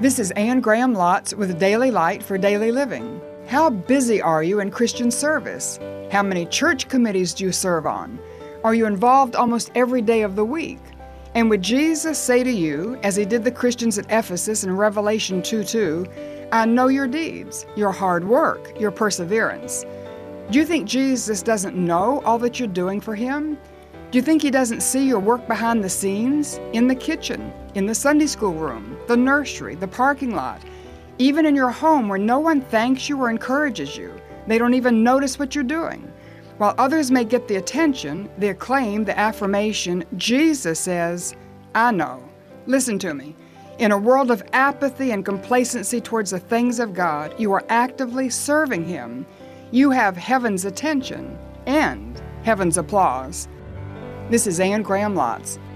This is Anne Graham Lotz with Daily Light for Daily Living. How busy are you in Christian service? How many church committees do you serve on? Are you involved almost every day of the week? And would Jesus say to you, as he did the Christians at Ephesus in Revelation 2:2, I know your deeds, your hard work, your perseverance. Do you think Jesus doesn't know all that you're doing for him? Do you think he doesn't see your work behind the scenes, in the kitchen, in the Sunday school room, the nursery, the parking lot, even in your home where no one thanks you or encourages you? They don't even notice what you're doing. While others may get the attention, the acclaim, the affirmation, Jesus says, I know. Listen to me. In a world of apathy and complacency towards the things of God, you are actively serving him. You have heaven's attention and heaven's applause. This is Anne Graham Lotz.